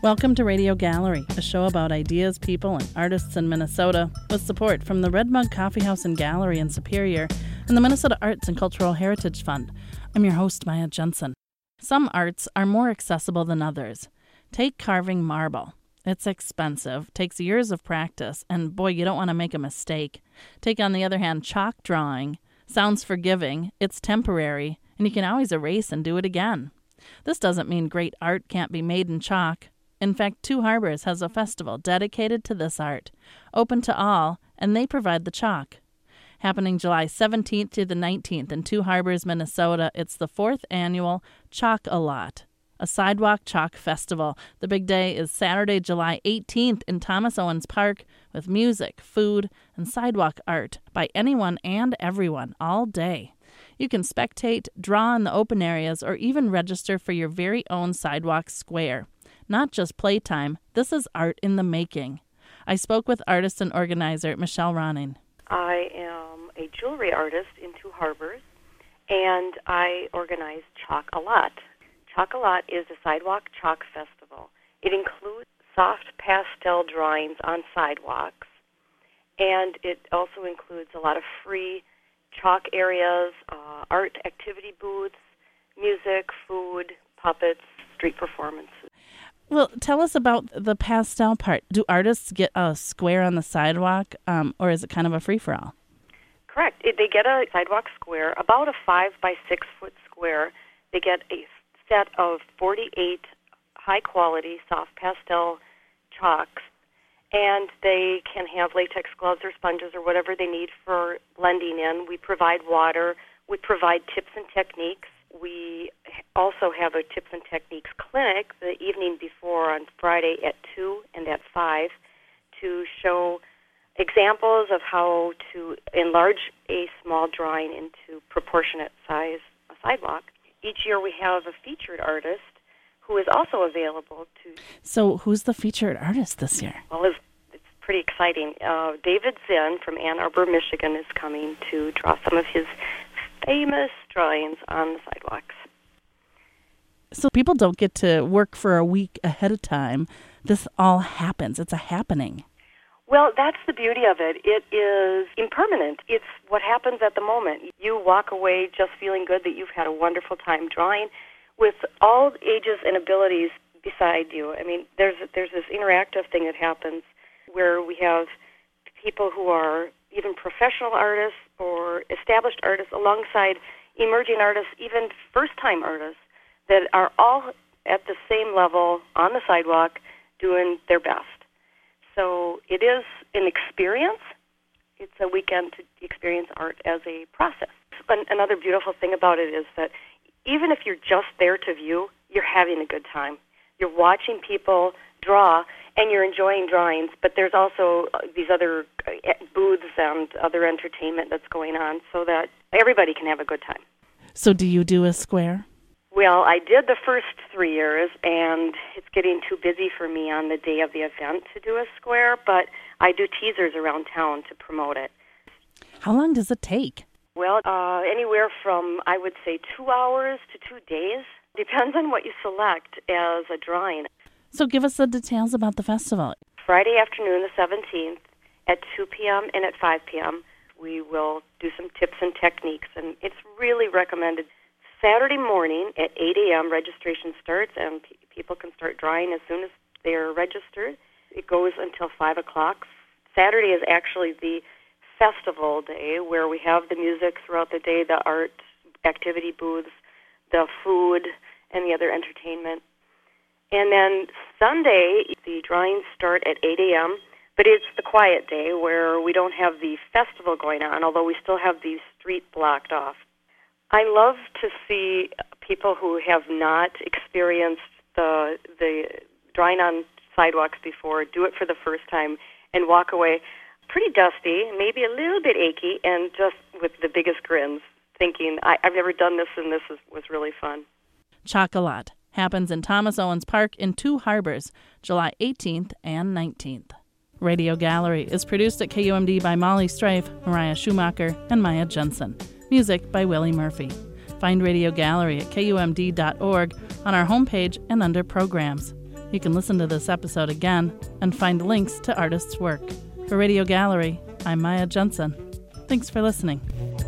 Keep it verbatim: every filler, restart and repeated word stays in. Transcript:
Welcome to Radio Gallery, a show about ideas, people, and artists in Minnesota, with support from the Red Mug Coffee House and Gallery in Superior and the Minnesota Arts and Cultural Heritage Fund. I'm your host, Maya Jensen. Some arts are more accessible than others. Take carving marble. It's expensive, takes years of practice, and boy, you don't want to make a mistake. Take, on the other hand, chalk drawing. Sounds forgiving, it's temporary, and you can always erase and do it again. This doesn't mean great art can't be made in chalk. In fact, Two Harbors has a festival dedicated to this art, open to all, and they provide the chalk. Happening July seventeenth through the nineteenth in Two Harbors, Minnesota, it's the fourth annual Chalk-A-Lot, a sidewalk chalk festival. The big day is Saturday, July eighteenth in Thomas Owens Park with music, food, and sidewalk art by anyone and everyone all day. You can spectate, draw in the open areas, or even register for your very own sidewalk square. Not just playtime, this is art in the making. I spoke with artist and organizer Michelle Ronning. I am a jewelry artist in Two Harbors, and I organize Chalk-A-Lot. Chalk-A-Lot is a sidewalk chalk festival. It includes soft pastel drawings on sidewalks, and it also includes a lot of free chalk areas, uh, art activity booths, music, food, puppets, street performances. Well, tell us about the pastel part. Do artists get a square on the sidewalk, um, or is it kind of a free-for-all? Correct. It, they get a sidewalk square, about a five by six foot square. They get a set of forty-eight high-quality soft pastel chalks, and they can have latex gloves or sponges or whatever they need for blending in. We provide water. We provide tips and techniques. We also have a tips and techniques clinic the evening before on Friday at two and at five to show examples of how to enlarge a small drawing into proportionate size a sidewalk. Each year we have a featured artist who is also available to... So who's the featured artist this year? Well, it's, it's pretty exciting. Uh, David Zinn from Ann Arbor, Michigan is coming to draw some of his famous drawings on the sidewalks. So people don't get to work for a week ahead of time. This all happens. It's a happening. Well, that's the beauty of it. It is impermanent. It's what happens at the moment. You walk away just feeling good that you've had a wonderful time drawing with all ages and abilities beside you. I mean, there's there's this interactive thing that happens where we have people who are even professional artists or established artists alongside emerging artists, even first-time artists, that are all at the same level on the sidewalk doing their best. So it is an experience. It's a weekend to experience art as a process. Another beautiful thing about it is that even if you're just there to view, you're having a good time. You're watching people draw, and you're enjoying drawings, but there's also these other booths and other entertainment that's going on so that everybody can have a good time. So do you do a square? Well, I did the first three years, and it's getting too busy for me on the day of the event to do a square, but I do teasers around town to promote it. How long does it take? Well, uh, anywhere from, I would say, two hours to two days. Depends on what you select as a drawing. So give us the details about the festival. Friday afternoon, the seventeenth, at two p.m. and at five p.m., we will do some tips and techniques, and it's really recommended. Saturday morning at eight a.m., registration starts, and pe- people can start drawing as soon as they're registered. It goes until five o'clock. Saturday is actually the festival day where we have the music throughout the day, the art activity booths, the food, and the other entertainment. And then Sunday, the drawings start at eight a.m., but it's the quiet day where we don't have the festival going on, although we still have the street blocked off. I love to see people who have not experienced the the drawing on sidewalks before do it for the first time and walk away pretty dusty, maybe a little bit achy, and just with the biggest grins, thinking, I, I've never done this, and this is, was really fun. Chalk-A-Lot happens in Thomas Owens Park in Two Harbors, July eighteenth and nineteenth. Radio Gallery is produced at K U M D by Molly Strife, Mariah Schumacher, and Maya Jensen. Music by Willie Murphy. Find Radio Gallery at K U M D dot org on our homepage and under Programs. You can listen to this episode again and find links to artists' work. For Radio Gallery, I'm Maya Jensen. Thanks for listening.